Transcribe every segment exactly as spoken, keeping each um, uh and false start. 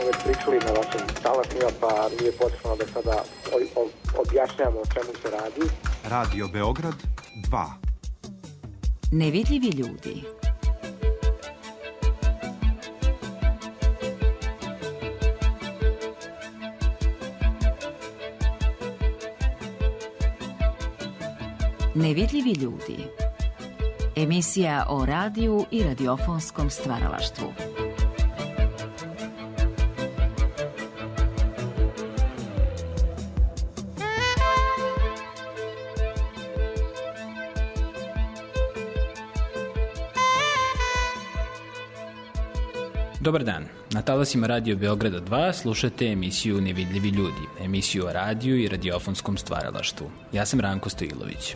već pričali na vašim talasima, pa nije potrebno da sada objašnjamo o čemu se radi. Radio Beograd dva. Nevidljivi ljudi. Nevidljivi ljudi. Emisija o radiju i radiofonskom stvaralaštvu. Dobar dan. Na talasima Radio Beograda dva slušate emisiju Nevidljivi ljudi, emisiju o radiju i radiofonskom stvaralaštvu. Ja sam Ranko Stojilović.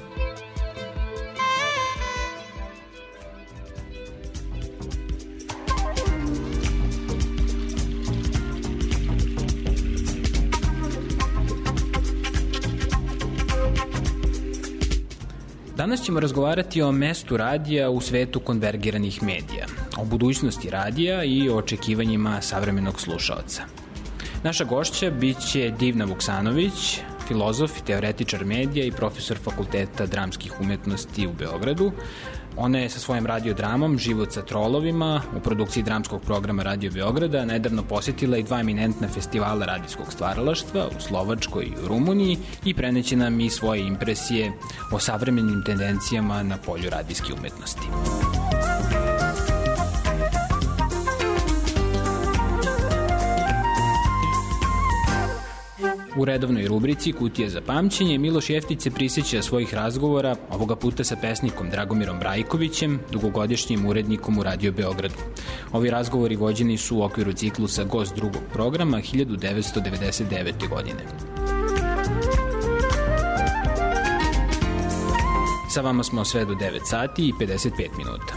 Danas ćemo razgovarati o mestu radija u svetu konvergiranih medija, o budućnosti radija i o očekivanjima savremenog slušaoca. Naša gošća biće Divna Vuksanović, filozof i teoretičar medija i profesor Fakulteta dramskih umetnosti u Beogradu. Ona je sa svojim radiodramom Život sa trolovima u produkciji dramskog programa Radio Beograda nedavno posjetila i dva eminentna festivala radijskog stvaralaštva u Slovačkoj i u Rumuniji i preneće nam i svoje impresije o savremenim tendencijama na polju radijske umetnosti. U redovnoj rubrici Kutija za pamćenje Miloš Jeftić se prisjeća svojih razgovora, ovoga puta sa pesnikom Dragomirom Brajkovićem, dugogodišnjim urednikom u Radio Beogradu. Ovi razgovori vođeni su u okviru ciklusa Gost drugog programa hiljadu devetsto devedeset devete. godine. Sa vama smo sve do devet sati i pedeset pet minuta.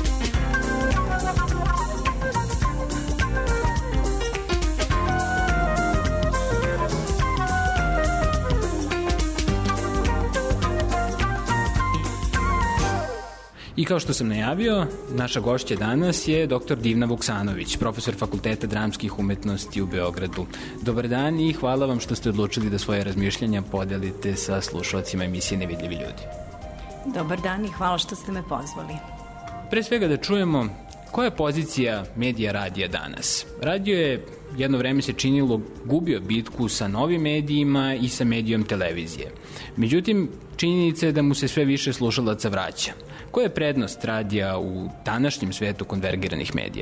I kao što sam najavio, naša gošća danas je doktor Divna Vuksanović, profesor Fakulteta dramskih umetnosti u Beogradu. Dobar dan i hvala vam što ste odlučili da svoje razmišljanja podelite sa slušalcima emisije Nevidljivi ljudi. Dobar dan i hvala što ste me pozvali. Pre svega da čujemo koja je pozicija medija radija danas. Radio je jedno vreme se činilo gubio bitku sa novim medijima i sa medijom televizije. Međutim, činjenica je da mu se sve više slušalaca vraća. Koja je prednost radija u današnjem svetu konvergiranih medija?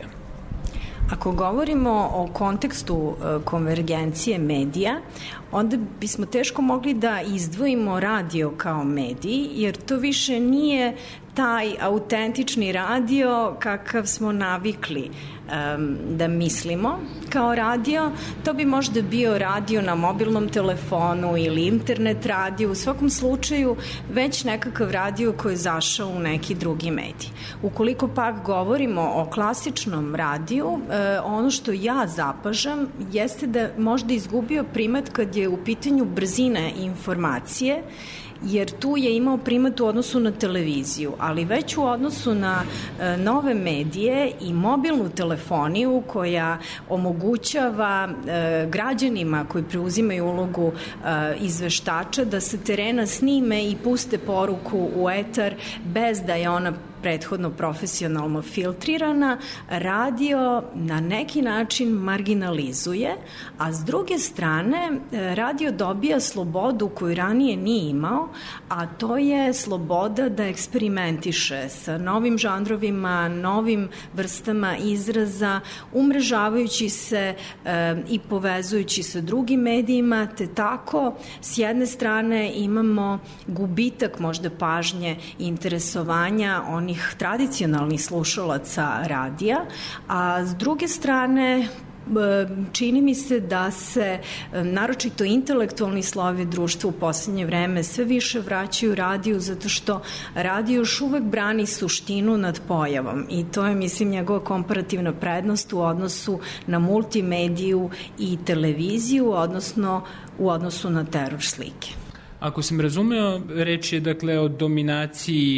Ako govorimo o kontekstu konvergencije medija, onda bismo teško mogli da izdvojimo radio kao medij, jer to više nije taj autentični radio kakav smo navikli um, da mislimo kao radio. To bi možda bio radio na mobilnom telefonu ili internet radio, u svakom slučaju već nekakav radio koji je zašao u neki drugi medij. Ukoliko pak govorimo o klasičnom radiju, uh, ono što ja zapažam jeste da možda izgubio primat kad je u pitanju brzine informacije, jer tu je imao primat u odnosu na televiziju, ali već u odnosu na e, nove medije i mobilnu telefoniju koja omogućava e, građanima koji preuzimaju ulogu e, izveštača da sa terena snime i puste poruku u etar bez da je ona prethodno profesionalno filtrirana, radio na neki način marginalizuje, a s druge strane radio dobija slobodu koju ranije nije imao, a to je sloboda da eksperimentiše sa novim žanrovima, novim vrstama izraza, umrežavajući se e, i povezujući sa drugim medijima, te tako s jedne strane imamo gubitak možda pažnje i interesovanja onih tradicionalnih slušalaca radija, a s druge strane čini mi se da se naročito intelektualni slojevi društva u poslednje vreme sve više vraćaju radiju, zato što radio još uvek brani suštinu nad pojavom i to je, mislim, njegova komparativna prednost u odnosu na multimediju i televiziju, odnosno u odnosu na teror slike. Ako sam razumeo, reč je dakle o dominaciji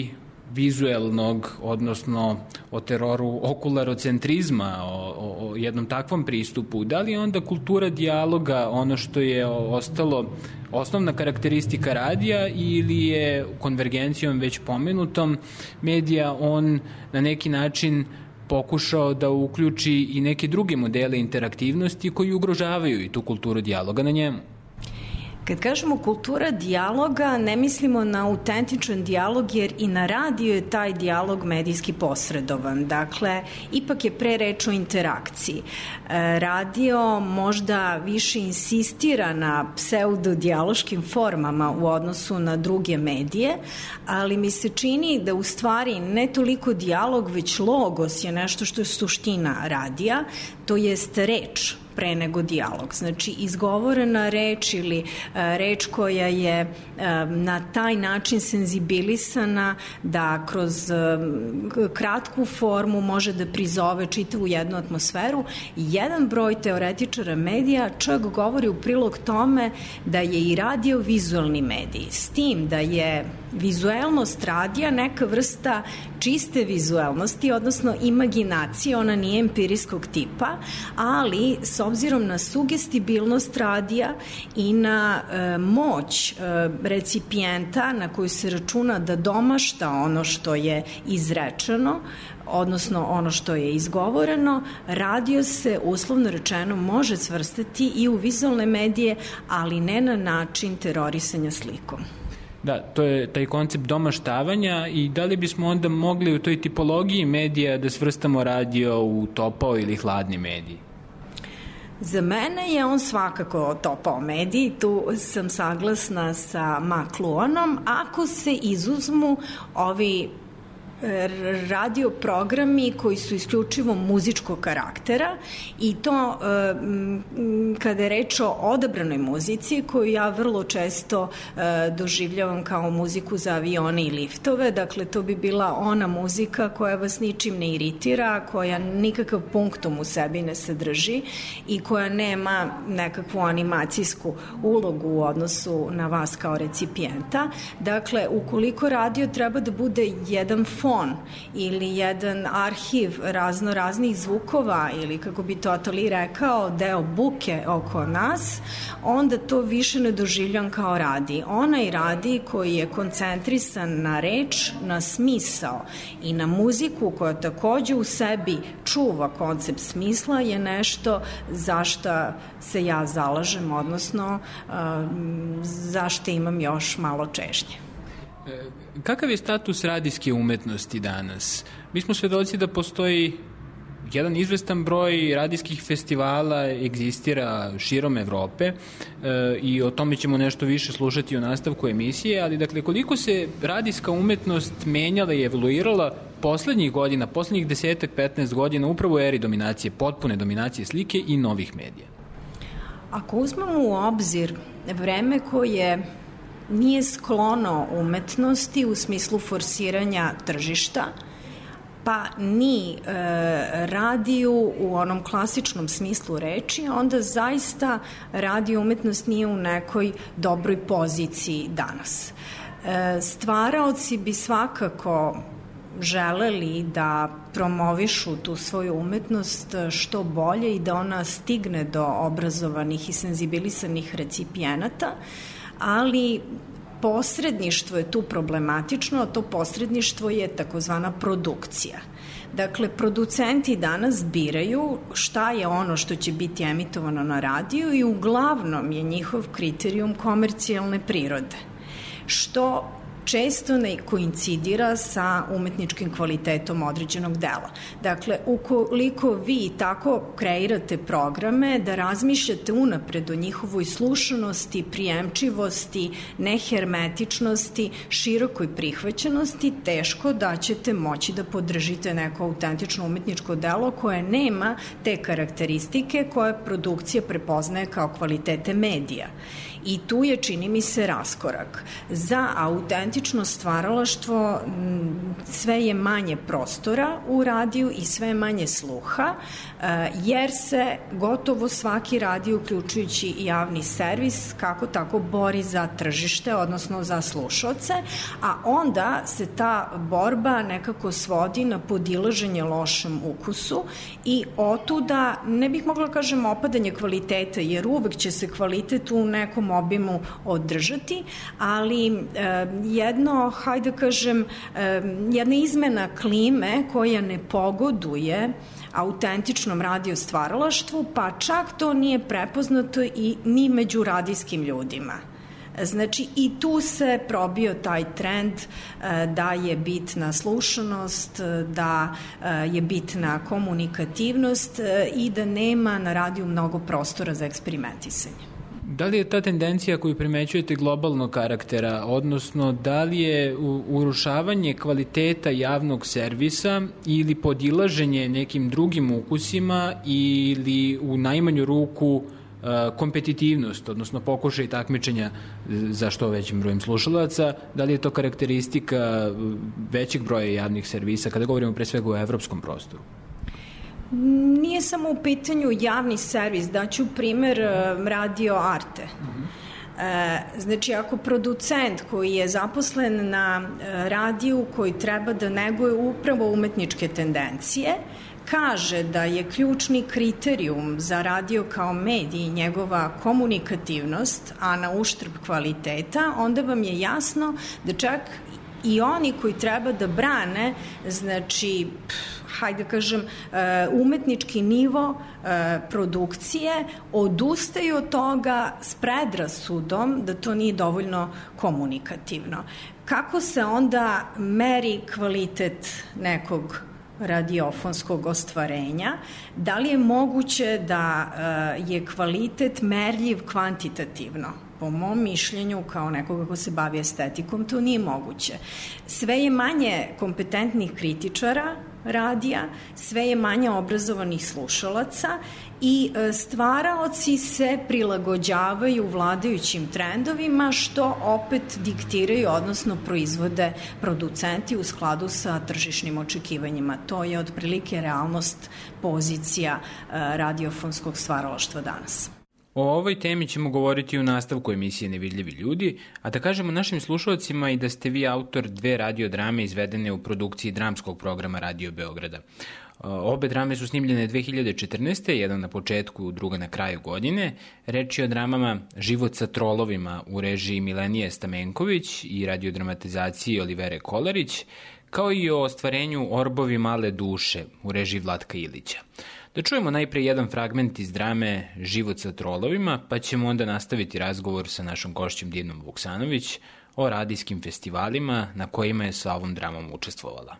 vizuelnog, odnosno o teroru okularocentrizma, o, o, o jednom takvom pristupu, da li je onda kultura dijaloga ono što je ostalo osnovna karakteristika radija ili je konvergencijom već pomenutom medija on na neki način pokušao da uključi i neke druge modele interaktivnosti koji ugrožavaju i tu kulturu dijaloga na njemu? Kad kažemo kultura dijaloga, ne mislimo na autentičan dijalog, jer i na radiju je taj dijalog medijski posredovan. Dakle, ipak je pre reč o interakciji. Radio možda više insistira na pseudodijaloškim formama u odnosu na druge medije, ali mi se čini da u stvari ne toliko dijalog, već logos je nešto što je suština radija, to jest reč pre nego dijalog. Znači, izgovorena reč ili a, reč koja je a, na taj način senzibilisana da kroz a, kratku formu može da prizove čitavu jednu atmosferu. Jedan broj teoretičara medija čak govori u prilog tome da je i radio vizualni medij. S tim da je vizuelnost radija neka vrsta čiste vizuelnosti, odnosno imaginacije, ona nije empirijskog tipa, ali s obzirom na sugestibilnost radija i na e, moć e, recipijenta na koju se računa da domašta ono što je izrečeno, odnosno ono što je izgovoreno, radio se, uslovno rečeno, može svrstati i u vizualne medije, ali ne na način terorisanja slikom. Da, to je taj koncept domaštavanja i da li bismo onda mogli u toj tipologiji medija da svrstamo radio u topao ili hladni medij? Za mene je on svakako topao medij, tu sam saglasna sa McLuhanom, ako se izuzmu ovi radio programi koji su isključivo muzičkog karaktera i to kada je reč o odabranoj muzici koju ja vrlo često doživljavam kao muziku za avione i liftove, dakle to bi bila ona muzika koja vas ničim ne iritira, koja nikakav punktum u sebi ne sadrži i koja nema nekakvu animacijsku ulogu u odnosu na vas kao recipijenta. Dakle, ukoliko radio treba da bude jedan fon ili jedan arhiv razno raznih zvukova ili, kako bi to Atali rekao, deo buke oko nas, onda to više ne doživljam kao radi. Onaj radi koji je koncentrisan na reč, na smisao i na muziku koja takođe u sebi čuva koncept smisla je nešto za šta se ja zalažem, odnosno za šta imam još malo čežnje. Kakav je status radijske umetnosti danas? Mi smo svedoci da postoji jedan izvestan broj radijskih festivala, egzistira širom Evrope e, i o tome ćemo nešto više slušati u nastavku emisije, ali dakle koliko se radijska umetnost menjala i evoluirala poslednjih godina, poslednjih desetak, petnaest godina upravo u eri dominacije, potpune dominacije slike i novih medija? Ako uzmemo u obzir vreme koje nije sklono umetnosti u smislu forsiranja tržišta, pa ni e, radiju u onom klasičnom smislu reči, onda zaista radio umetnost nije u nekoj dobroj poziciji danas. E, stvaraoci bi svakako želeli da promovišu tu svoju umetnost što bolje i da ona stigne do obrazovanih i senzibilisanih recipijenata, ali posredništvo je tu problematično, a to posredništvo je takozvana produkcija. Dakle, producenti danas biraju šta je ono što će biti emitovano na radiju i uglavnom je njihov kriterijum komercijalne prirode, što često ne koincidira sa umetničkim kvalitetom određenog dela. Dakle, ukoliko vi tako kreirate programe da razmišljate unapred o njihovoj slušanosti, prijemčivosti, nehermetičnosti, širokoj prihvaćenosti, teško da ćete moći da podržite neko autentično umetničko delo koje nema te karakteristike koje produkcija prepoznaje kao kvalitete medija. I tu je, čini mi se, raskorak. Za autentično stvaralaštvo sve je manje prostora u radiju i sve manje sluha, jer se gotovo svaki radio, uključujući i javni servis, kako tako bori za tržište, odnosno za slušaoce, a onda se ta borba nekako svodi na podilaženje lošem ukusu i otuda, ne bih mogla kažem opadanje kvaliteta, jer uvek će se kvalitet u nekom obimu održati, ali e, jedno, hajde kažem, e, jedna izmena klime koja ne pogoduje autentičnom radio stvaralaštvu, pa čak to nije prepoznato i ni među radijskim ljudima. Znači, i tu se probio taj trend da je bitna slušanost, da je bitna komunikativnost i da nema na radiju mnogo prostora za eksperimentisanje. Da li je ta tendencija koju primećujete globalnog karaktera, odnosno da li je urušavanje kvaliteta javnog servisa ili podilaženje nekim drugim ukusima ili u najmanju ruku kompetitivnost, odnosno pokušaj takmičenja za što većim brojem slušalaca, da li je to karakteristika većeg broja javnih servisa, kada govorimo pre svega o evropskom prostoru? Nije samo u pitanju javni servis, daću primer Radio Arte. Znači, ako producent koji je zaposlen na radiju koji treba da neguje upravo umetničke tendencije, kaže da je ključni kriterijum za radio kao medij njegova komunikativnost, a na uštrb kvaliteta, onda vam je jasno da čak i oni koji treba da brane, znači, hajde kažem, umetnički nivo produkcije, odustaju od toga s predrasudom da to nije dovoljno komunikativno. Kako se onda meri kvalitet nekog radiofonskog ostvarenja? Da li je moguće da je kvalitet merljiv kvantitativno? Po mom mišljenju, kao nekoga ko se bavi estetikom, to nije moguće. Sve je manje kompetentnih kritičara radija, sve je manje obrazovanih slušalaca i stvaraoci se prilagođavaju vladajućim trendovima, što opet diktiraju, odnosno proizvode producenti u skladu sa tržišnim očekivanjima. To je otprilike realnost pozicija radiofonskog stvaralaštva danas. O ovoj temi ćemo govoriti u nastavku emisije Nevidljivi ljudi, a da kažemo našim slušalcima i da ste vi autor dve radiodrame izvedene u produkciji dramskog programa Radio Beograda. Obe drame su snimljene dve hiljade četrnaeste. jedan na početku, druga na kraju godine. Reč je o dramama Život sa trolovima u režiji Milenije Stamenković i radiodramatizaciji Olivere Kolarić, kao i o ostvarenju Orbovi male duše u režiji Vlatka Ilića. Da čujemo najpre jedan fragment iz drame Život sa trolovima, pa ćemo onda nastaviti razgovor sa našom gošćom Dinom Vuksanović o radijskim festivalima na kojima je sa ovom dramom učestvovala.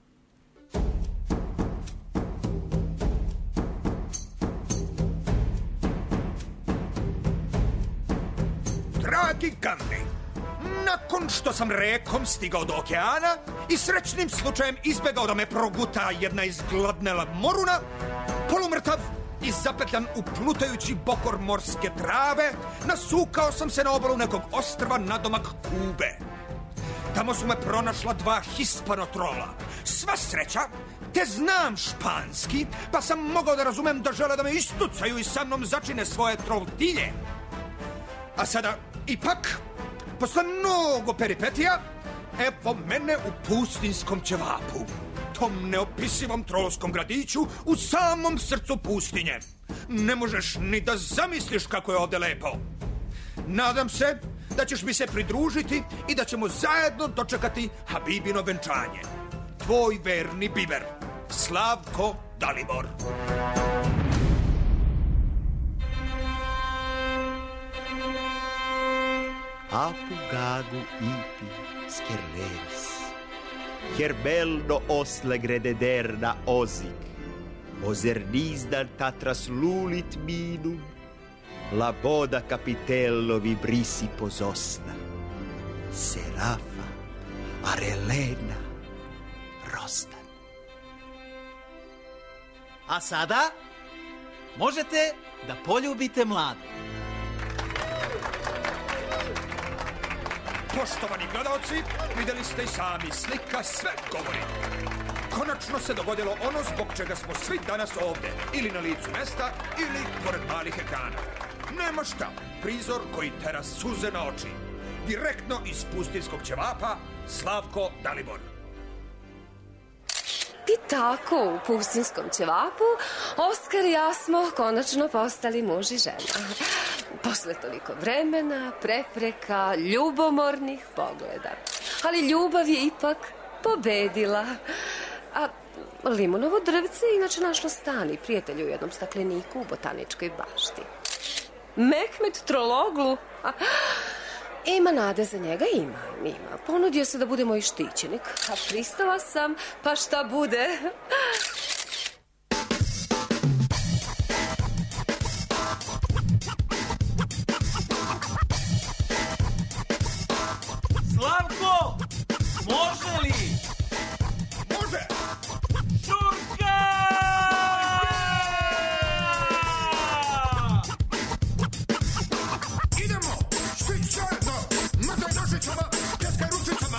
Dragi Gandhi, nakon što sam rekom stigao do okeana i srećnim slučajem izbegao da me proguta jedna izgladnela moruna, polumrtav i zapetljan u plutajući bokor morske trave, nasukao sam se na obalu nekog ostrva nadomak Kube. Tamo su me pronašla dva hispanotrola. Sva sreća, te znam španski, pa sam mogao da razumem da žele da me istucaju i sa mnom začine svoje troltilje. A sada, ipak, posle mnogo peripetija, evo mene u pustinjskom ćevapu, tom neopisivom trolovskom gradiću u samom srcu pustinje. Ne možeš ni da zamisliš kako je ovde lepo. Nadam se da ćeš mi se pridružiti i da ćemo zajedno dočekati Habibino venčanje. Tvoj verni biber, Slavko Dalibor. Apu gagu ipi scherleris, Herbeldo oslegre dederna ozik, Ozerdisdan tatras lulit minum, La boda capitello vibrisi pososna, Serafa, Arelena, Rostan. A sada možete da poljubite mladu. Poštovani gledalci, videli ste i sami, slika sve govori. Konačno se dogodilo ono zbog čega smo svi danas ovde, ili na licu mesta, ili pored malih ekrana. Nema šta, prizor koji tera suze na oči. Direktno iz pustinskog ćevapa, Slavko Dalibor. I tako, u pustinskom ćevapu, Oskar i ja smo konačno postali muž i žena. Posle toliko vremena, prepreka, ljubomornih pogleda. Ali ljubav je ipak pobedila. A limunovo drvce je inače našlo stan i prijatelju u jednom stakleniku u botaničkoj bašti. Mehmet Trologlu... A, ima nade za njega, ima, ima. Ponudio se da bude moj štićenik, a pristala sam, pa šta bude? Slavko, može li? Može! Šurka! Idemo! Svi zajedno! Mrdaj nožicama, pljeskaj ručicama!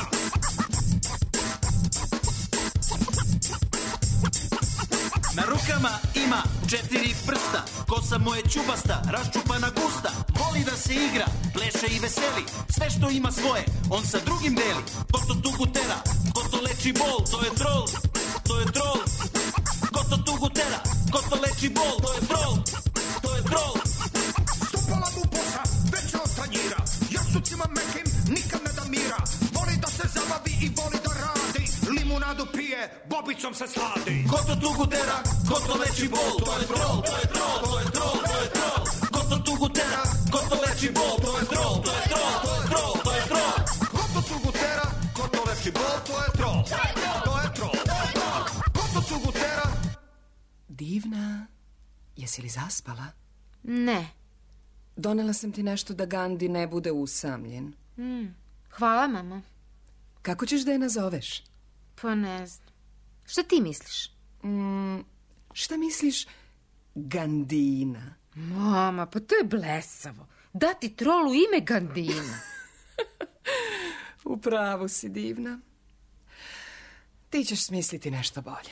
Na rukama ima četiri prsta, kosa moje čubasta, raščupana gusta. Voli da se igra, pleše i veseli, sve što ima svoje, on sa drugim deli. Ko to tugu tera, ko to leči bol, to je trol, to je trol. Ko to tugu tera, ko to leči bol, to je trol, to je trol. Stopala mu bosa, veća od tanjira, jasucima mekim, nikad ne da mira. Voli da se zabavi i voli da radi, limunadu pije, bobicom se sladi. Ko to tugu tera, ko to leči bol, to je trol, to je trol, to je trol, to je trol. Ko to tugu tera, ko to leči bol, to je trol, to je trol, to je trol, to je trol. Ko to tugu tera, ko to leči bol, to je trol, to je trol. Ko to tugu tera? Divna, jesi li zaspala? Ne. Donela sam ti nešto da Gandhi ne bude usamljen. Mm. Hvala, mama. Kako ćeš da je nazoveš? Pa ne znam. Šta ti misliš? Mm, šta misliš Gandina? Mama, pa to je blesavo. Dati trolu ime Gandina. Upravo si, divna. Ti ćeš smisliti nešto bolje.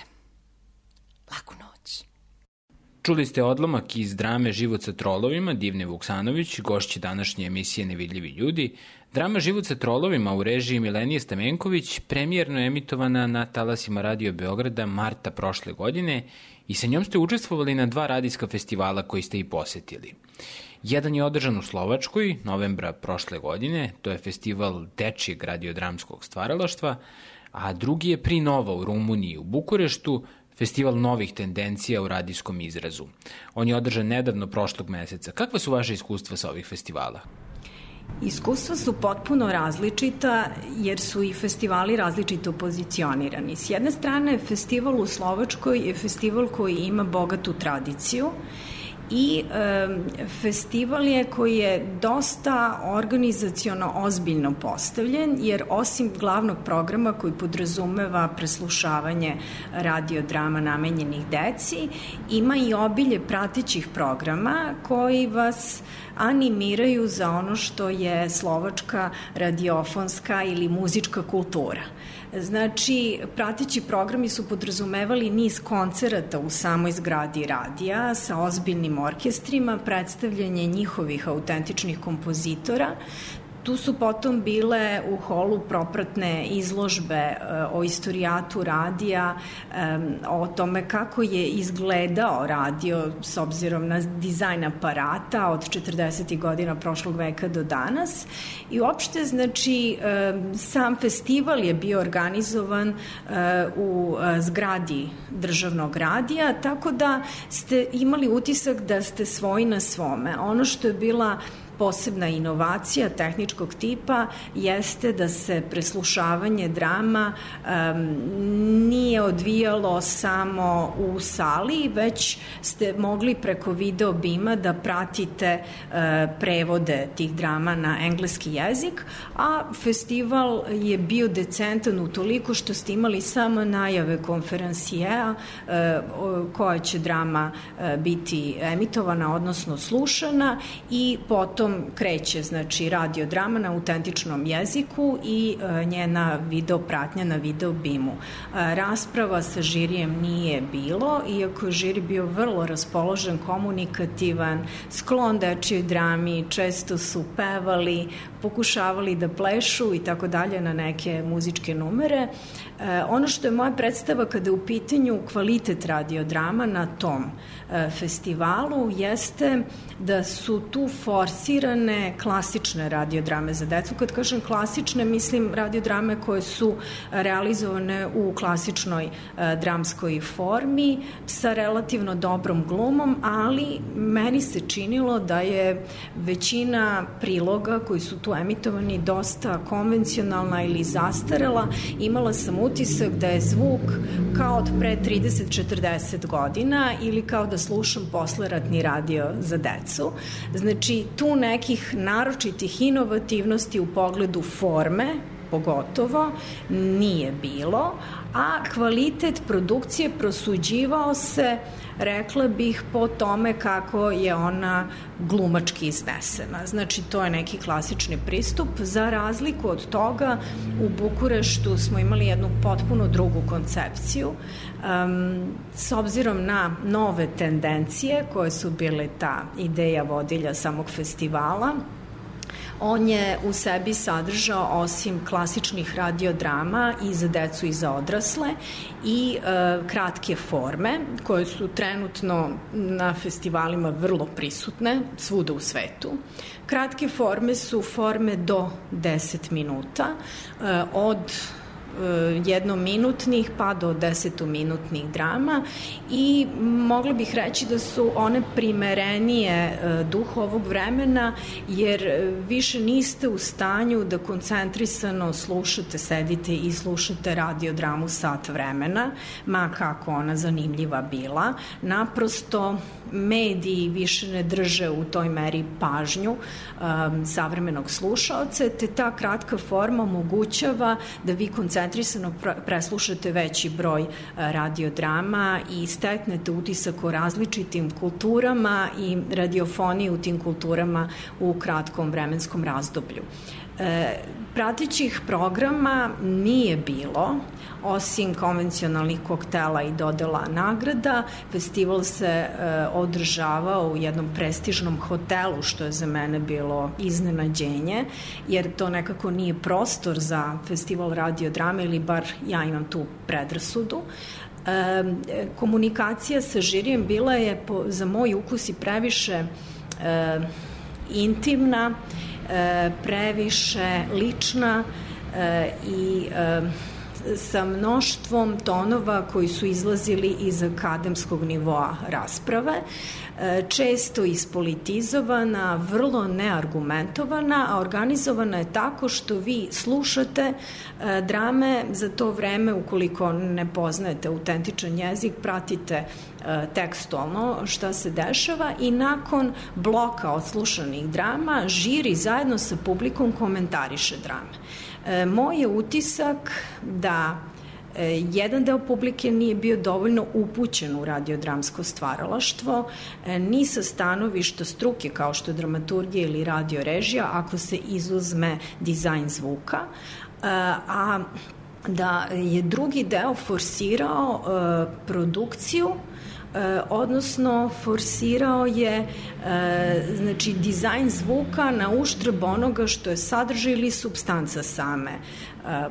Laku noć. Čuli ste odlomak iz drame Život sa trolovima Divne Vuksanović, gošće današnje emisije Nevidljivi ljudi. Drama Život sa trolovima u režiji Milenije Stamenković premijerno je emitovana na talasima Radio Beograda marta prošle godine i sa njom ste učestvovali na dva radijska festivala koji ste i posetili. Jedan je održan u Slovačkoj, novembra prošle godine, to je festival dečijeg radiodramskog stvaralaštva, a drugi je Pri Nova u Rumuniji, u Bukureštu, festival novih tendencija u radijskom izrazu. On je održan nedavno prošlog meseca. Kakva su vaše iskustva sa ovih festivala? Iskustva su potpuno različita jer su i festivali različito pozicionirani. S jedne strane, festival u Slovačkoj je festival koji ima bogatu tradiciju i e, festival je koji je dosta organizaciono ozbiljno postavljen, jer osim glavnog programa koji podrazumeva preslušavanje radiodrama namenjenih deci, ima i obilje pratećih programa koji vas animiraju za ono što je slovačka radiofonska ili muzička kultura. Znači, prateći programi su podrazumevali niz koncerata u samoj zgradi radija sa ozbiljnim orkestrima, predstavljanje njihovih autentičnih kompozitora. Tu su potom bile u holu propratne izložbe o istorijatu radija, o tome kako je izgledao radio s obzirom na dizajn aparata od četrdesetih godina prošlog veka do danas. I uopšte, znači, sam festival je bio organizovan u zgradi državnog radija, tako da ste imali utisak da ste svoji na svome. Ono što je bila posebna inovacija tehničkog tipa jeste da se preslušavanje drama um, nije odvijalo samo u sali, već ste mogli preko video bima da pratite uh, prevode tih drama na engleski jezik, a festival je bio decentan utoliko što ste imali samo najave konferencija uh, koja će drama uh, biti emitovana, odnosno slušana, i potom potom kreće, znači, radiodrama na autentičnom jeziku i e, njena video pratnja na video bimu. E, rasprava sa žirijem nije bilo, iako je žiri bio vrlo raspoložen, komunikativan, sklon dečijoj drami, često su pevali, pokušavali da plešu i tako dalje na neke muzičke numere. E, ono što je moja predstava kada je u pitanju kvalitet radiodrama na tom e, festivalu jeste da su tu forsirane klasične radiodrame za decu. Kad kažem klasične, mislim radiodrame koje su realizovane u klasičnoj e, dramskoj formi sa relativno dobrom glumom, ali meni se činilo da je većina priloga koji su tu emitovani dosta konvencionalna ili zastarela. Imala sam utisak da je zvuk kao od pre trideset četrdeset godina ili kao da slušam posleratni radio za decu. Znači, tu nekih naročitih inovativnosti u pogledu forme pogotovo nije bilo, a kvalitet produkcije prosuđivao se, rekla bih, po tome kako je ona glumački iznesena. Znači, to je neki klasični pristup. Za razliku od toga, u Bukureštu smo imali jednu potpuno drugu koncepciju. Um, s obzirom na nove tendencije koje su bile ta ideja vodilja samog festivala, on je u sebi sadržao, osim klasičnih radiodrama i za decu i za odrasle, i e, kratke forme koje su trenutno na festivalima vrlo prisutne svuda u svetu. Kratke forme su forme do deset minuta, e, od jednominutnih pa do desetominutnih drama, i mogla bih reći da su one primerenije duhu ovog vremena, jer više niste u stanju da koncentrisano slušate, sedite i slušate radiodramu sat vremena, ma kako ona zanimljiva bila. Naprosto mediji više ne drže u toj meri pažnju um, savremenog slušaoca, te ta kratka forma omogućava da vi koncentrisano preslušate veći broj radiodrama i steknete utisak o različitim kulturama i radiofoniji u tim kulturama u kratkom vremenskom razdoblju. E, pratećih programa nije bilo, osim konvencionalnih koktela i dodela nagrada. Festival se e, održavao u jednom prestižnom hotelu, što je za mene bilo iznenađenje, jer to nekako nije prostor za festival radiodrame, ili bar ja imam tu predrasudu. E, komunikacija sa žirijem bila je po, za moj ukus i previše e, intimna, e, previše lična e, i e, sa mnoštvom tonova koji su izlazili iz akademskog nivoa rasprave, često ispolitizovana, vrlo neargumentovana, a organizovana je tako što vi slušate drame za to vreme, ukoliko ne poznajete autentičan jezik, pratite tekstualno šta se dešava, i nakon bloka odslušanih drama žiri zajedno sa publikom komentariše drame. E, moj je utisak da e, jedan deo publike nije bio dovoljno upućen u radiodramsko stvaralaštvo, e, ni sa stanovišta struke kao što je dramaturgija ili radiorežija, ako se izuzme dizajn zvuka, e, a da je drugi deo forsirao e, produkciju, E, odnosno forsirao je e, znači dizajn zvuka na uštrb onoga što je sadržaj ili supstanca same e,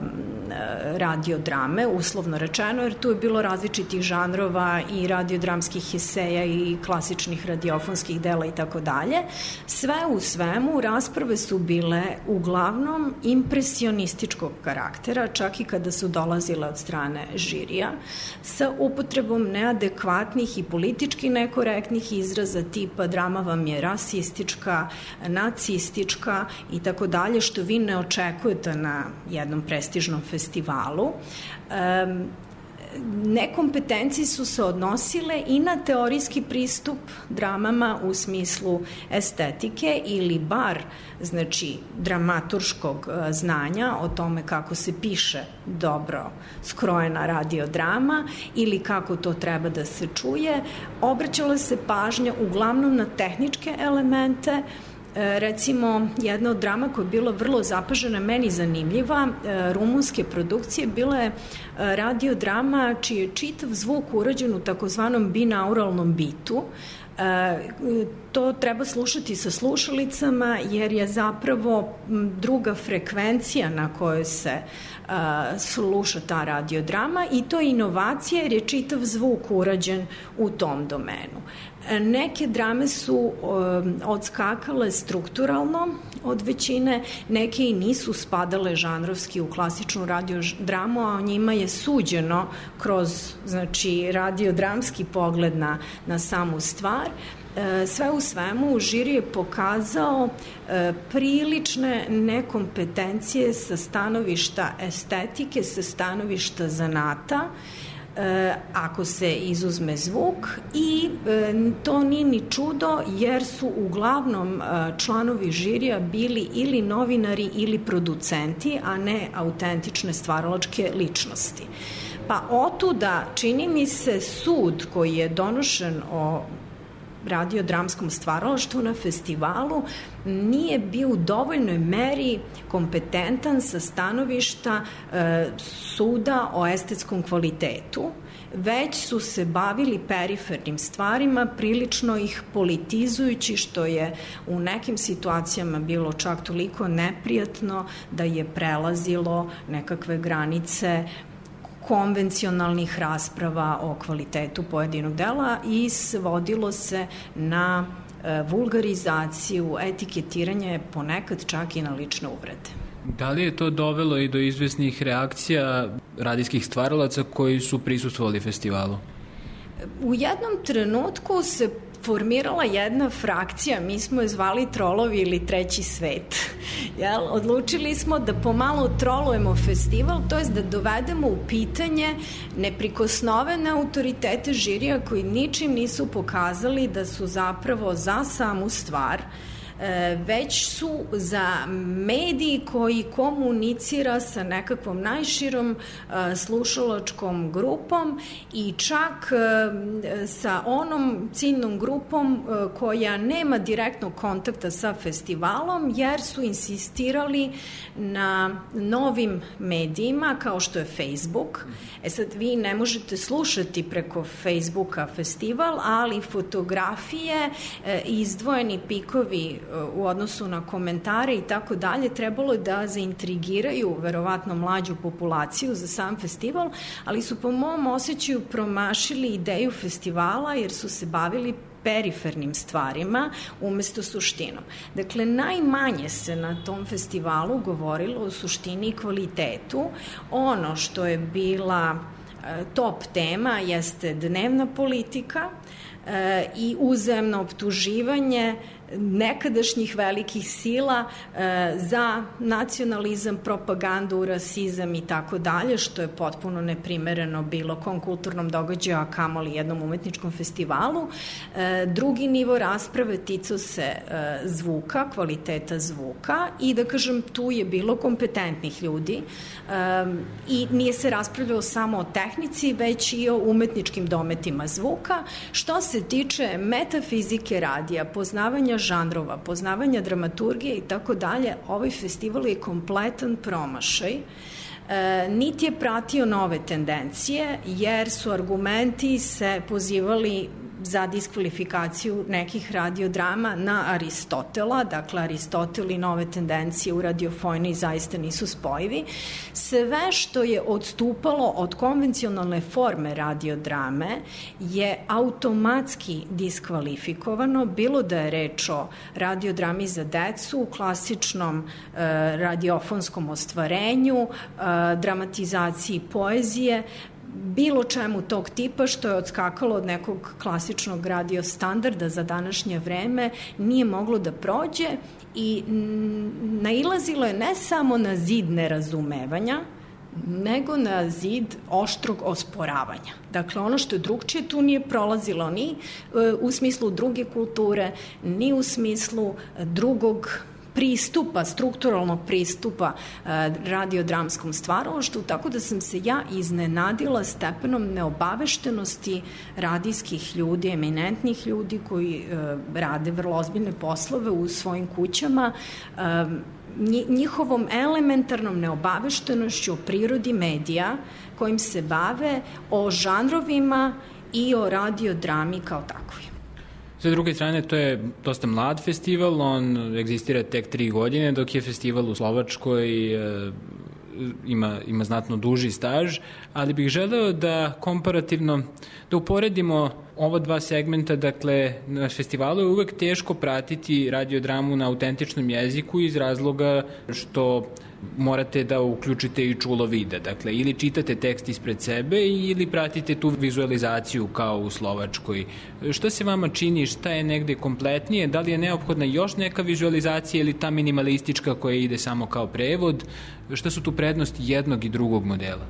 radiodrame, uslovno rečeno, jer tu je bilo različitih žanrova i radiodramskih eseja i klasičnih radiofonskih dela i tako dalje. Sve u svemu, rasprave su bile uglavnom impresionističkog karaktera, čak i kada su dolazile od strane žirija, sa upotrebom neadekvatnih i politički nekorektnih izraza tipa drama vam je rasistička, nacistička i tako dalje, što vi ne očekujete na jednom prestižnom festivalu. Um, Nekompetencije su se odnosile i na teorijski pristup dramama u smislu estetike ili bar, znači, dramaturškog znanja o tome kako se piše dobro skrojena radiodrama ili kako to treba da se čuje. Obraćala se pažnja uglavnom na tehničke elemente, Recimo, jedna od drama koja je bila vrlo zapažena, meni zanimljiva, rumunske produkcije, bila je radiodrama čiji je čitav zvuk urađen u takozvanom binauralnom bitu. To treba slušati sa slušalicama jer je zapravo druga frekvencija na kojoj se sluša ta radiodrama i to je inovacija jer je čitav zvuk urađen u tom domenu. Neke drame su odskakale strukturalno od većine, neke i nisu spadale žanrovski u klasičnu radiodramu, a o njima je suđeno kroz, znači, radiodramski pogled na, na samu stvar. Sve u svemu, žiri je pokazao prilične nekompetencije sa stanovišta estetike, sa stanovišta zanata, ako se izuzme zvuk, i to nije ni čudo jer su uglavnom članovi žirija bili ili novinari ili producenti, a ne autentične stvaralačke ličnosti. Pa otuda čini mi se sud koji je donošen o radiodramskom stvaralaštvu na festivalu nije bio u dovoljnoj meri kompetentan sa stanovišta e, suda o estetskom kvalitetu, već su se bavili perifernim stvarima, prilično ih politizujući, što je u nekim situacijama bilo čak toliko neprijatno da je prelazilo nekakve granice konvencionalnih rasprava o kvalitetu pojedinog dela i svodilo se na e, vulgarizaciju, etiketiranje, ponekad čak i na lične uvrede. Da li je to dovelo i do izvesnih reakcija radijskih stvaralaca koji su prisustvovali festivalu? U jednom trenutku se formirala jedna frakcija, mi smo je zvali Trolovi ili Treći svet. Jel? Odlučili smo da pomalo trolujemo festival, to jest da dovedemo u pitanje neprikosnovene autoritete žirija koji ničim nisu pokazali da su zapravo za samu stvar, već su za mediji koji komunicira sa nekakvom najširom slušalačkom grupom i čak sa onom ciljnom grupom koja nema direktnog kontakta sa festivalom, jer su insistirali na novim medijima kao što je Facebook. E sad, vi ne možete slušati preko Facebooka festival, ali fotografije, izdvojeni pikovi u odnosu na komentare i tako dalje trebalo je da zaintrigiraju verovatno mlađu populaciju za sam festival, ali su po mom osjećaju promašili ideju festivala jer su se bavili perifernim stvarima umesto suštinom. Dakle, najmanje se na tom festivalu govorilo o suštini i kvalitetu. Ono što je bila top tema jeste dnevna politika i uzajamno optuživanje nekadašnjih velikih sila e, za nacionalizam, propagandu, rasizam i tako dalje, što je potpuno neprimereno bilo kom kulturnom događaju, a kamoli jednom umetničkom festivalu. E, drugi nivo rasprave ticao se e, zvuka, kvaliteta zvuka i da kažem tu je bilo kompetentnih ljudi e, i nije se raspravljalo samo o tehnici, već i o umetničkim dometima zvuka. Što se tiče metafizike radija, poznavanja žanrova, poznavanja dramaturgije i tako dalje, ovaj festival je kompletan promašaj. E, niti je pratio nove tendencije, jer su argumenti se pozivali za diskvalifikaciju nekih radiodrama na Aristotela, dakle Aristotel i nove tendencije u radiofoniji zaista nisu spojivi. Sve što je odstupalo od konvencionalne forme radiodrame je automatski diskvalifikovano, bilo da je reč o radiodrami za decu, u klasičnom e, radiofonskom ostvarenju, e, dramatizaciji poezije, bilo čemu tog tipa što je odskakalo od nekog klasičnog radio standarda za današnje vreme nije moglo da prođe i nailazilo je ne samo na zid nerazumevanja, nego na zid oštrog osporavanja. Dakle, ono što je drugčije tu nije prolazilo ni u smislu druge kulture, ni u smislu drugog pristupa, strukturalnog pristupa radiodramskom stvaralaštvu, tako da sam se ja iznenadila stepenom neobaveštenosti radijskih ljudi, eminentnih ljudi koji rade vrlo ozbiljne poslove u svojim kućama, njihovom elementarnom neobaveštenošću o prirodi medija kojim se bave, o žanrovima i o radiodrami kao takvoj. Sa druge strane, to je dosta mlad festival, on egzistira tek tri godine, dok je festival u Slovačkoj e, ima, ima znatno duži staž, ali bih želeo da komparativno, da uporedimo ova dva segmenta. Dakle, na festivalu je uvek teško pratiti radiodramu na autentičnom jeziku iz razloga što morate da uključite i čulo vide. Dakle, ili čitate tekst ispred sebe ili pratite tu vizualizaciju kao u Slovačkoj. Šta se vama čini, šta je negde kompletnije? Da li je neophodna još neka vizualizacija ili ta minimalistička koja ide samo kao prevod? Šta su tu prednosti jednog i drugog modela?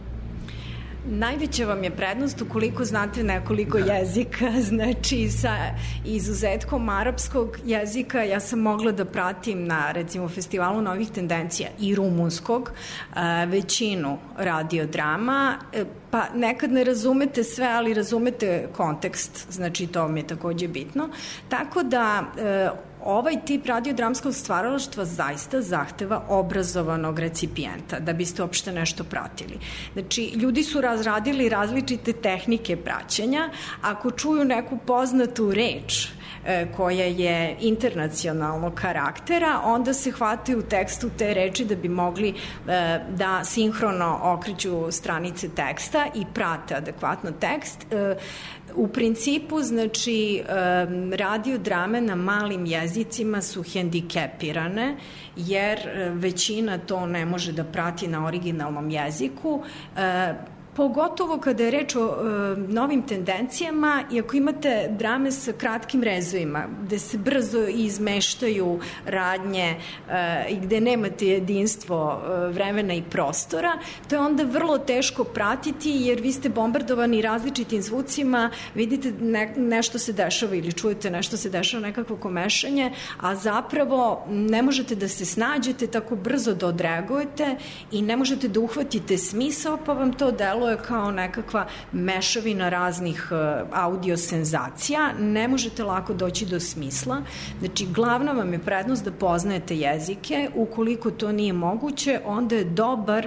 Najveća vam je prednost ukoliko znate nekoliko jezika, znači sa izuzetkom arapskog jezika ja sam mogla da pratim na recimo festivalu novih tendencija i rumunskog većinu radiodrama, pa nekad ne razumete sve, ali razumete kontekst, znači to mi je takođe bitno, tako da ovaj tip radiodramskog stvaralaštva zaista zahteva obrazovanog recipijenta da biste uopšte nešto pratili. Znači, ljudi su razradili različite tehnike praćenja. Ako čuju neku poznatu reč koja je internacionalnog karaktera, onda se hvataju u tekstu te reči da bi mogli da sinhrono okreću stranice teksta i prate adekvatno tekst. U principu, znači, radiodrame na malim jezicima su hendikepirane, jer većina to ne može da prati na originalnom jeziku, pogotovo kada je reč o e, novim tendencijama i ako imate drame sa kratkim rezovima, gde se brzo izmeštaju radnje e, i gde nemate jedinstvo e, vremena i prostora, to je onda vrlo teško pratiti jer vi ste bombardovani različitim zvucima, vidite ne, nešto se dešava ili čujete nešto se dešava, nekakvo komešanje, a zapravo ne možete da se snađete tako brzo da odreagujete i ne možete da uhvatite smisao, pa vam to delo je kao nekakva mešavina raznih audio senzacija, ne možete lako doći do smisla. Znači, glavna vam je prednost da poznajete jezike, ukoliko to nije moguće, onda je dobar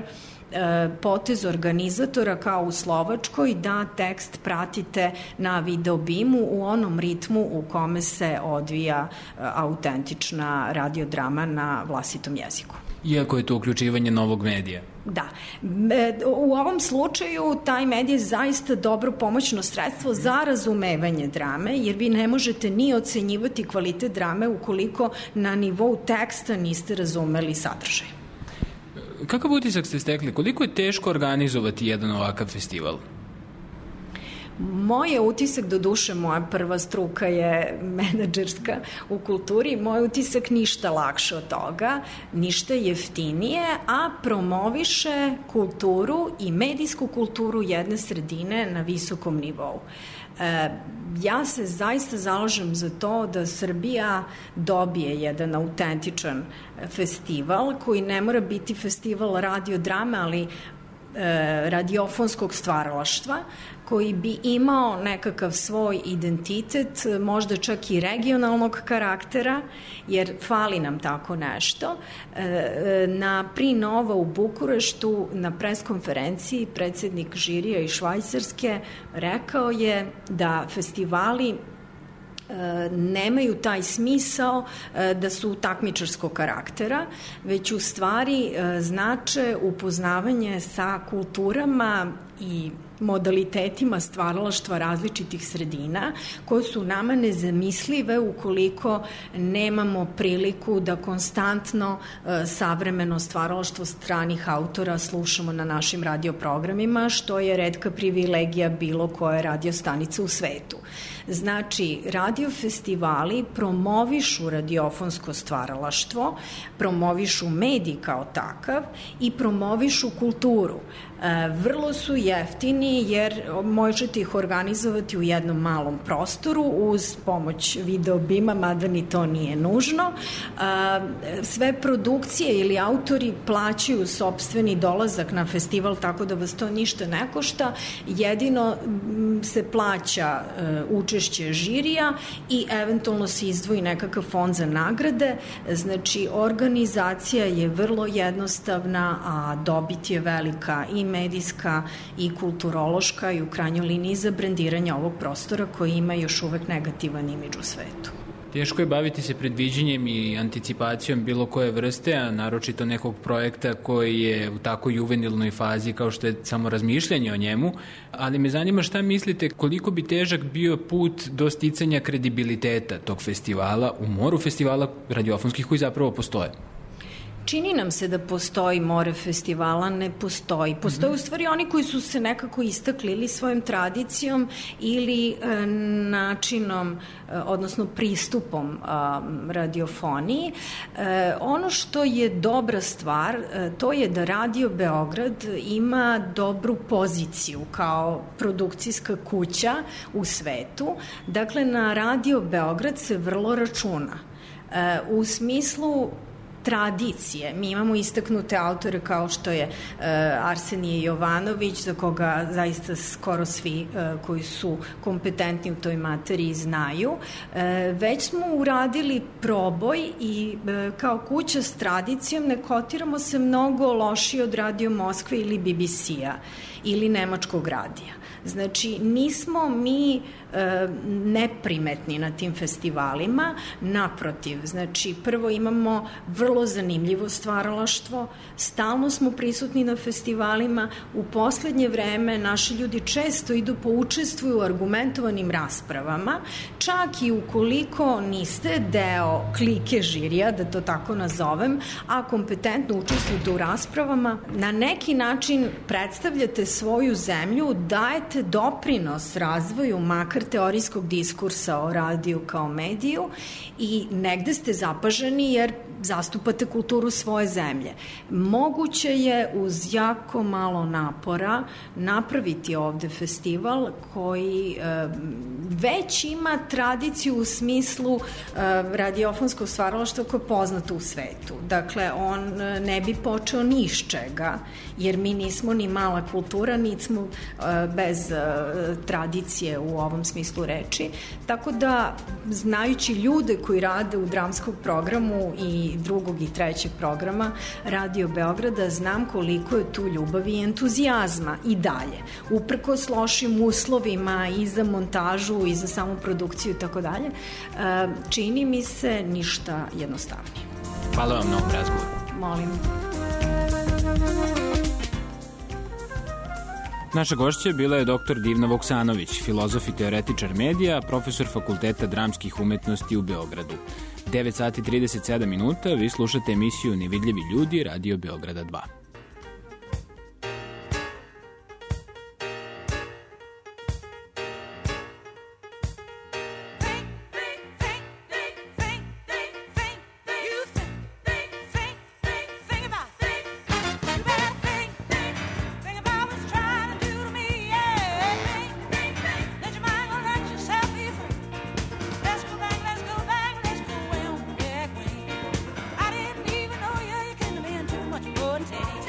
potez organizatora kao u Slovačkoj da tekst pratite na videobimu u onom ritmu u kome se odvija autentična radiodrama na vlastitom jeziku. Iako je to uključivanje novog medija. Da. U ovom slučaju taj medij je zaista dobro pomoćno sredstvo za razumevanje drame, jer vi ne možete ni ocenjivati kvalitet drame ukoliko na nivou teksta niste razumeli sadržaj. Kakav utisak ste stekli? Koliko je teško organizovati jedan ovakav festival? Moj je utisak, do duše moja prva struka je menadžerska u kulturi, moj utisak ništa lakše od toga, ništa jeftinije, a promoviše kulturu i medijsku kulturu jedne sredine na visokom nivou. E, ja se zaista zalažem za to da Srbija dobije jedan autentičan festival koji ne mora biti festival radiodrame, ali e, radiofonskog stvaralaštva, koji bi imao nekakav svoj identitet, možda čak i regionalnog karaktera, jer fali nam tako nešto. Na Prinova u Bukureštu, na preskonferenciji, predsednik žirija iz Švajcarske rekao je da festivali nemaju taj smisao da su takmičarskog karaktera, već u stvari znače upoznavanje sa kulturama i modalitetima stvaralaštva različitih sredina koje su nama nezamislive ukoliko nemamo priliku da konstantno e, savremeno stvaralaštvo stranih autora slušamo na našim radioprogramima, što je retka privilegija bilo koje radiostanice u svetu. Znači, radiofestivali promovišu radiofonsko stvaralaštvo, promovišu medij kao takav i promovišu kulturu. E, vrlo su jeftini jednostavniji jer možete ih organizovati u jednom malom prostoru uz pomoć video bima, mada ni to nije nužno. Sve produkcije ili autori plaćaju sopstveni dolazak na festival, tako da vas to ništa ne košta. Jedino se plaća učešće žirija i eventualno se izdvoji nekakav fond za nagrade. Znači, organizacija je vrlo jednostavna, a dobit je velika i medijska i kulturološka i u krajnjoj liniji za brendiranje ovog prostora koji ima još uvek negativan imidž u svetu. Teško je baviti se predviđenjem i anticipacijom bilo koje vrste, a naročito nekog projekta koji je u tako juvenilnoj fazi kao što je samo razmišljanje o njemu, ali me zanima šta mislite koliko bi težak bio put do sticanja kredibiliteta tog festivala u moru festivala radiofonskih koji zapravo postoje? Čini nam se da postoji more festivala, ne postoji. Postoje u stvari oni koji su se nekako istakli ili svojom tradicijom ili e, načinom, e, odnosno pristupom a, radiofoniji. E, ono što je dobra stvar, e, to je da Radio Beograd ima dobru poziciju kao produkcijska kuća u svetu. Dakle, na Radio Beograd se vrlo računa. E, u smislu tradicije. Mi imamo istaknute autore kao što je uh, Arsenije Jovanović, za koga zaista skoro svi uh, koji su kompetentni u toj materiji znaju. Uh, već smo uradili proboj i uh, kao kuća s tradicijom ne kotiramo se mnogo lošije od Radio Moskve ili B B C-a ili Nemačkog radija. Znači, nismo mi e, neprimetni na tim festivalima, naprotiv. Znači, prvo imamo vrlo zanimljivo stvaralaštvo, stalno smo prisutni na festivalima, u poslednje vreme naši ljudi često idu po učestvuju u argumentovanim raspravama, čak i ukoliko niste deo klike žirija, da to tako nazovem, a kompetentno učestvujete u raspravama, na neki način predstavljate svoju zemlju, dajete doprinos razvoju makar teorijskog diskursa o radiju kao mediju i negde ste zapaženi jer zastupate kulturu svoje zemlje. Moguće je uz jako malo napora napraviti ovde festival koji e, već ima tradiciju u smislu e, radiofonskog stvaralaštva koje je poznato u svetu. Dakle, on ne bi počeo ni iz čega, jer mi nismo ni mala kultura, nismo e, bez e, tradicije u ovom smislu reči. Tako da, znajući ljude koji rade u dramskom programu i drugog i trećeg programa Radio Beograda, znam koliko je tu ljubavi i entuzijazma i dalje. Uprkos lošim uslovima i za montažu i za samu produkciju i tako dalje, čini mi se ništa jednostavnije. Hvala vam na ovom razgovoru. Molim. Naša gošća bila je doktor Divna Voksanović, filozof i teoretičar medija, profesor Fakulteta dramskih umetnosti u Beogradu. devet sati trideset sedam minuta, vi slušate emisiju Nevidljivi ljudi, Radio Beograda dva. Take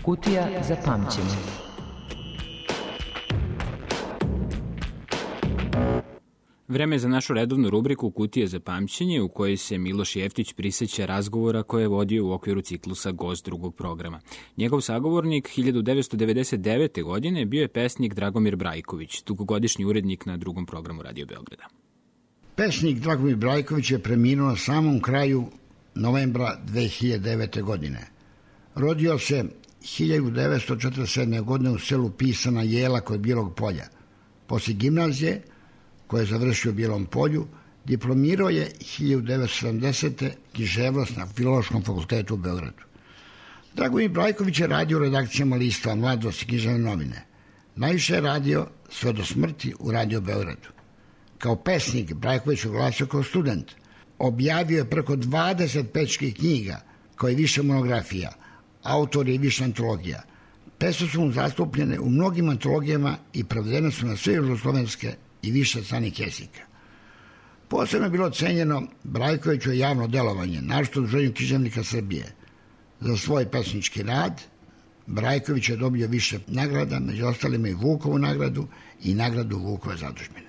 Kutija za pamćenje. Vreme je za našu redovnu rubriku Kutije za pamćenje, u kojoj se Miloš Jeftić priseća razgovora koje je vodio u okviru ciklusa Gost drugog programa. Njegov sagovornik hiljadu devetsto devedeset devete. godine bio je pesnik Dragomir Brajković, dugogodišnji urednik na drugom programu Radio Beograda. Pesnik Dragomir Brajković je preminuo na samom kraju novembra dve hiljade devete. godine. Rodio se hiljadu devetsto četrdeset sedme. godine u selu Pisana Jela kod Bijelog Polja. Posle gimnazije, koje je završio u Bijelom Polju, diplomirao je hiljadu devetsto sedamdesete. književnost na Filološkom fakultetu u Beogradu. Dragomir Brajković je radio u redakcijama lista Mladost i književne novine. Najviše je radio sve do smrti u Radio Beogradu. Kao pesnik Brajković oglasio kao student. Objavio je preko dvadeset pečkih knjiga, kao i više monografija, autor je više antologija. Pesme su mu zastupljene u mnogim antologijama i prevedene su na sve južnoslovenske i više stranih jezika. Posebno je bilo cenjeno Brajkoviću javno delovanje, naročito u Udruženju književnika Srbije. Za svoj pesnički rad Brajković je dobio više nagrada, među ostalima i Vukovu nagradu i nagradu Vukove zadužbine.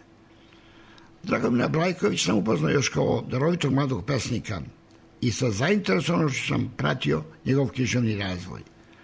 Dragomira Brajković sam upoznao još kao darovitog mladog pesnika i sa zainteresovanošću sam pratio njegov književni razvoj.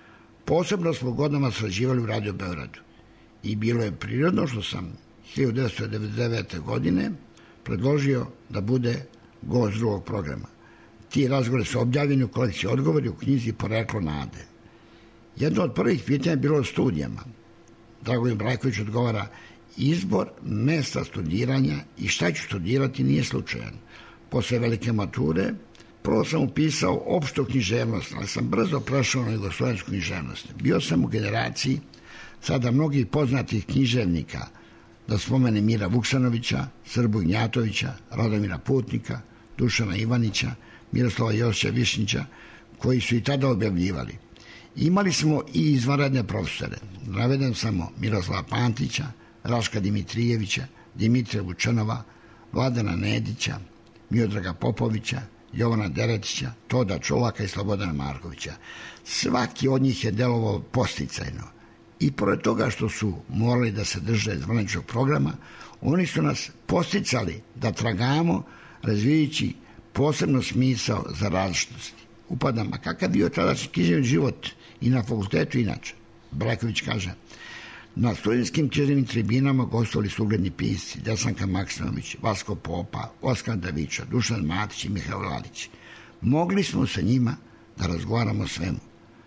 Posebno smo godinama sarađivali u Radio Beogradu i bilo je prirodno što sam hiljadu devetsto devedeset devete. godine predložio da bude gost drugog programa. Ti razgovori su objavljeni u kolekciji Odgovori u knjizi Poreklo nade. Jedno od prvih pitanja je bilo o studijama. Dragomir Brajković odgovara: izbor mesta studiranja i šta ću studirati nije slučajan. Posle velike mature prvo sam upisao opštu književnost, ali sam brzo prešao na jugoslovensku književnost. Bio sam u generaciji sada mnogih poznatih književnika, da spomene Mira Vuksanovića, Srbu Ignjatovića, Radomira Putnika, Dušana Ivanića, Miroslava Josića Višnjića, koji su i tada objavljivali. Imali smo i izvanredne profesore. Navedem samo Miroslava Pantića, Raška Dimitrijevića, Dimitrija Vučanova, Vladana Nedića, Miodraga Popovića, Jovana Deretića, Toda Čolaka i Slobodana Markovića. Svaki od njih je delovao posticajno. I pored toga što su morali da se drže zvaničnog programa, oni su nas posticali da tragamo, razvijajući posebno smisao za različitosti. Upadam, a kakav bio tadašnji književni život i na fakultetu inače? Brajković kaže: na studentskim književnim tribinama gostovali su ugledni pisci Desanka Maksimović, Vasko Popa, Oskar Davića, Dušan Matić i Mihail Lalić. Mogli smo sa njima da razgovaramo o svemu.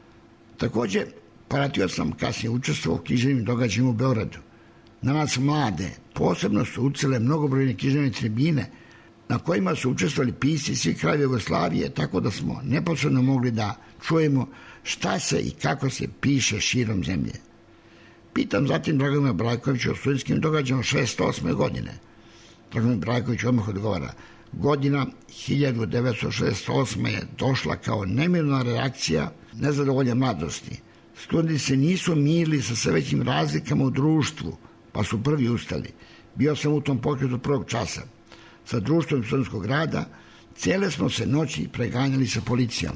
Takođe, pratio sam kasnije učestvovao u književnim događajima u Beogradu. Na nas mlade posebno su ucele mnogobrojne književne tribine na kojima su učestvovali pisci svih krajeva Jugoslavije, tako da smo neposredno mogli da čujemo šta se i kako se piše širom zemlje. Pitam zatim Dragomira Brajkovića o studentskim događajima šezdeset osme. godine. Dragomir Brajković odmah odgovara: godina hiljadu devetsto šezdeset osme. je došla kao nemirna reakcija nezadovolje mladosti. Studenti se nisu mirili sa sve većim razlikama u društvu, pa su prvi ustali. Bio sam u tom pokretu prvog časa. Sa društvom studentskog rada cijele smo se noći preganjali sa policijom.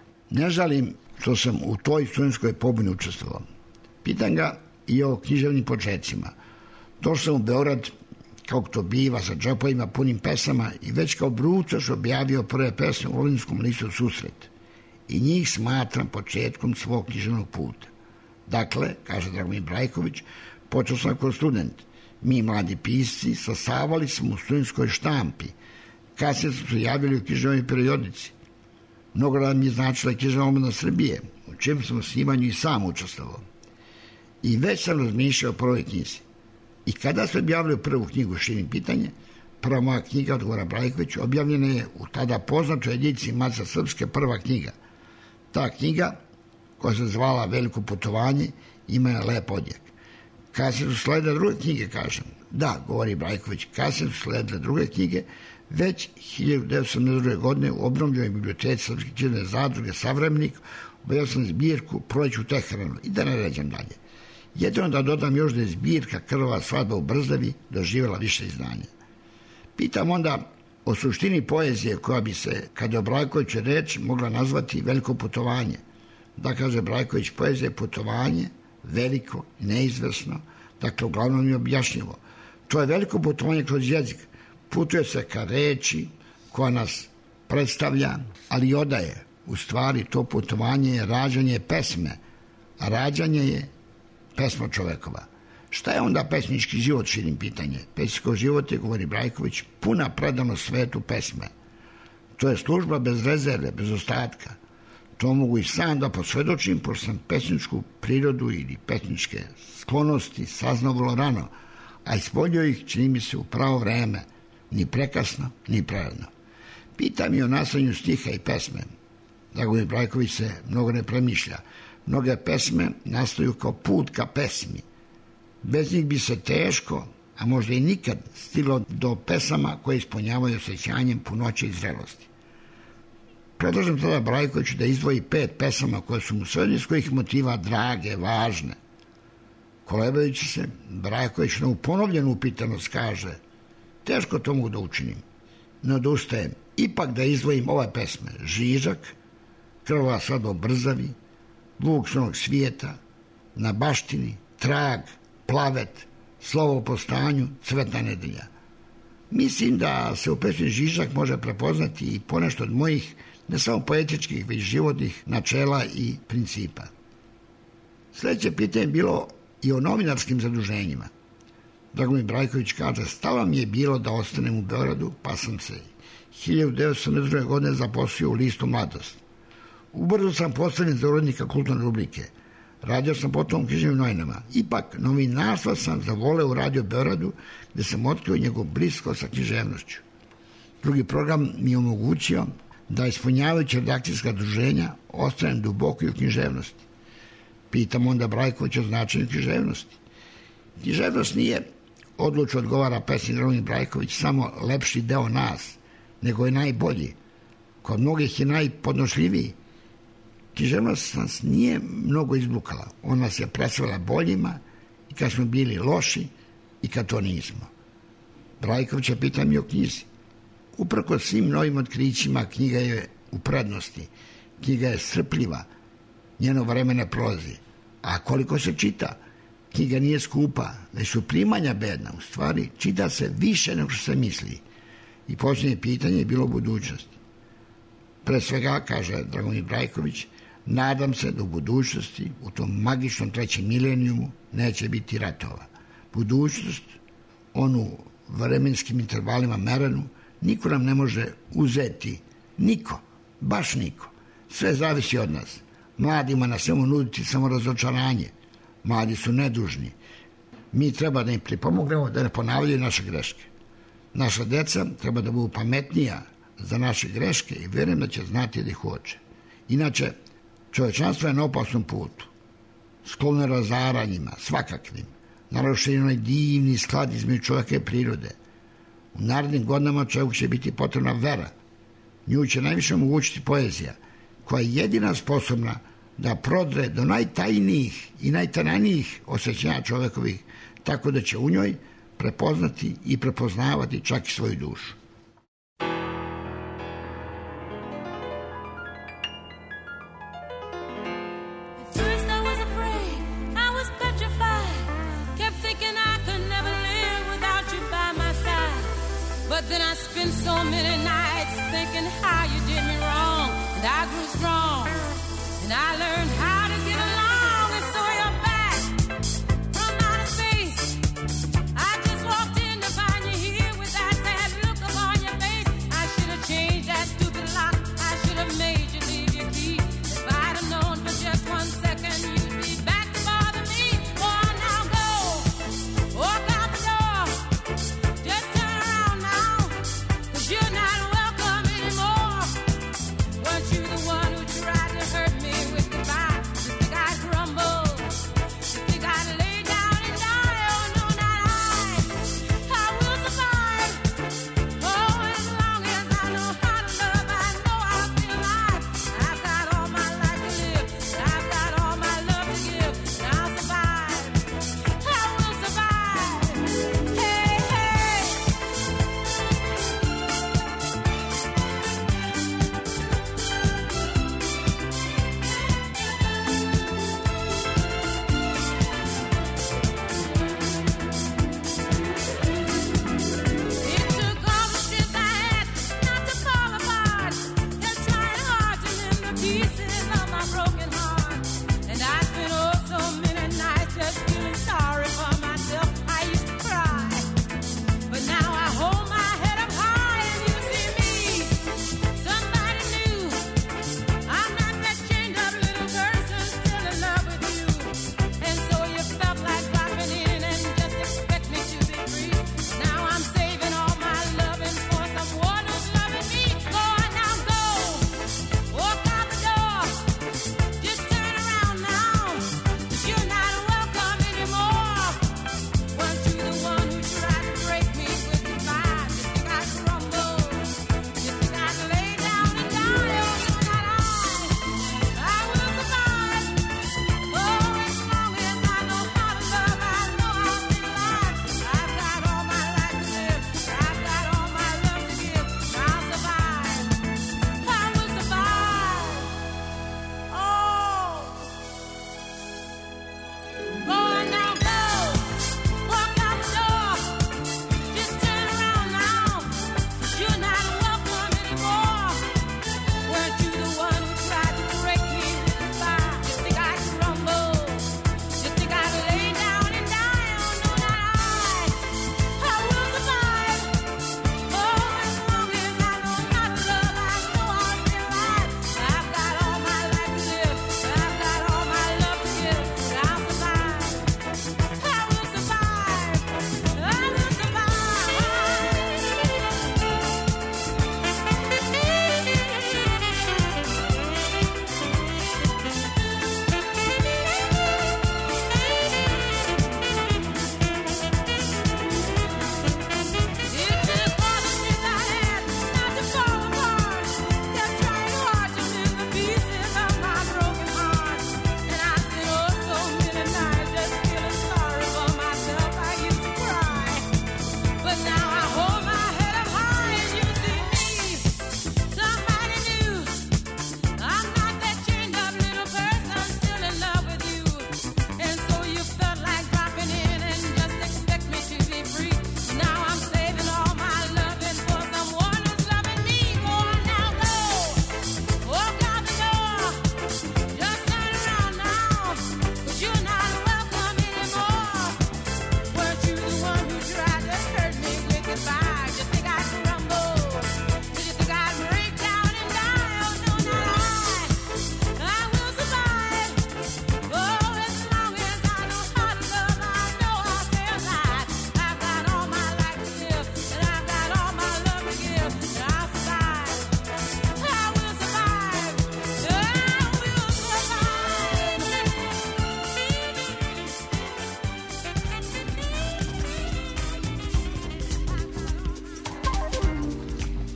Ne žalim što sam u toj studentskoj pobuni učestvovao. Pitam ga i o književnim početcima. Došao sam u Beograd, kao to biva, sa džepovima punim pesama i već kao brucaš objavio prve pesme u Olinskom listu Susret. I njih smatram početkom svog književnog puta. Dakle, kaže Dragomir Brajković, počeo sam kao student. Mi, mladi pisci, sasavali smo u studentskoj štampi. Kasnije smo se javili u književnoj periodici. Mnogo nam je značila književna omladina Srbije, u čem sam snimanju i sam učestvovao. I već sam razmišljao o prvoj knjizi. I kada se objavljaju prvu knjigu Širim pitanje, prva moja knjiga, odgovara Brajković, objavljena je u tada poznatoj ediciji Matica Srpske, prva knjiga. Ta knjiga, koja se zvala Veliko putovanje, ima je lep odjek. Kasnije su sledile druge knjige, kažem. Da, govori Brajković, kasnije su sledile druge knjige, već hiljadu devetsto sedamdeset druge. godine u obnovljenoj biblioteci Srpske književne zadruge Savremenik objavio sam zbirku Proleću Teheranu i da ne ređam dalje. Jedino da dodam još da je zbirka Krvava svadba u Brzavi doživjela više izdanja. Pitam onda o suštini poezije koja bi se, kada je o Brajkoviću reč, mogla nazvati Veliko putovanje. Da, kaže Brajković, poezija je putovanje, veliko, neizvesno, dakle, uglavnom je objašnjivo. To je veliko putovanje kroz jezik. Putuje se ka reči koja nas predstavlja, ali i odaje. U stvari, to putovanje je rađanje pesme, a rađanje je pesma čovekova. Šta je onda pesnički život, širim pitanje? Pesnički život je, govori Brajković, puna predanost svetu pesme. To je služba bez rezerve, bez ostatka. To mogu i sam da posvedočim, pošto sam pesničku prirodu ili pesničke sklonosti saznao vrlo rano, a ispoljio ih, čini mi se, u pravo vreme, ni prekasno, ni prerano. Pita mi o nastanju stiha i pesme. Dragomir Brajković se mnogo ne premišlja. Mnoge pesme nastaju kao put ka pesmi. Bez njih bi se teško, a možda i nikad, stiglo do pesama koje ispunjavaju osjećanjem punoće i zrelosti. Predlažem tada Brajkoviću da izdvoji pet pesama koje su mu sve iz kojih motiva drage, važne. Kolebajući se, Brajković na ponovljenu upitanost kaže: teško to mogu da učinim. Ne odustajem. Ipak da izdvojim ove pesme: Žižak, Krvava svadba brzavi, Vuk s onog svijeta, Na baštini, Trag, Plavet, Slovo po stanju, Cvetna nedelja. Mislim da se u pesmi Žižak može prepoznati i ponešto od mojih ne samo poetičkih, već životnih načela i principa. Sljedeće pitanje je bilo i o novinarskim zaduženjima. Dragomir Brajković kaže: stalo mi je bilo da ostanem u Beogradu, pa sam se hiljadu devetsto sedamdeset druge. godine zaposlio u listu Mladost. Ubrzo sam postavljen za urednika Kulturne rubrike. Radio sam potom u književnim novinama. Ipak, novinarstva sam zavoleo u Radio Beogradu, gde sam otkrio njegov blisko sa književnošću. Drugi program mi je omogućio da, ispunjavajući redakcijska druženja, ostanem duboko i u književnosti. Pitam onda Brajković o značenju književnosti. Književnost nije, odlučno odgovara pesnik Dragomir Brajković, samo lepši deo nas, nego je najbolji. Kod mnogih je najpodnošljiviji. Književnost nas nije mnogo izblukala. Ona nas je predstavila boljima i kad smo bili loši i kad to nismo. Brajkovića pitam i o knjizi. Uprkos svim novim otkrićima, knjiga je u prednosti. Knjiga je strpljiva, njeno vreme ne prolazi. A koliko se čita, knjiga nije skupa, da su primanja bedna. U stvari, čita se više nego što se misli. I posljednje pitanje je bilo o budućnosti. Pre svega, kaže Dragomir Brajković, nadam se da u budućnosti, u tom magičnom trećem milenijumu, neće biti ratova. Budućnost, onu vremenskim intervalima merenu, niko nam ne može uzeti. Niko, baš niko. Sve zavisi od nas. Mladima na svemu nuditi samo razočaranje. Mladi su nedužni. Mi treba da im pripomognemo da ne ponavljaju naše greške. Naša deca treba da budu pametnija za naše greške i verujem da će znati da ih uoče. Inače, čovečanstvo je na opasnom putu. Sklonno razaranjima, svakakvim. Narušen je onaj divni sklad između čoveka i prirode. U narednim godinama čovjeku će biti potrebna vera. Nju će najviše omogućiti poezija, koja je jedina sposobna da prodre do najtajnijih i najtananijih osjećanja čovekovih, tako da će u njoj prepoznati i prepoznavati čak i svoju dušu. You're the one who tried to hurt me with goodbye.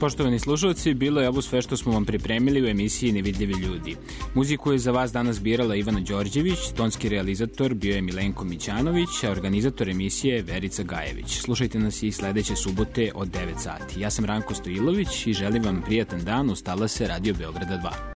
Poštovani slušalci, bilo je ovo sve što smo vam pripremili u emisiji Nevidljivi ljudi. Muziku je za vas danas birala Ivana Đorđević, tonski realizator bio je Milenko Mićanović, a organizator emisije je Verica Gajević. Slušajte nas i sledeće subote od devet sati. Ja sam Ranko Stojilović i želim vam prijatan dan uz talase Radio Beograda dva.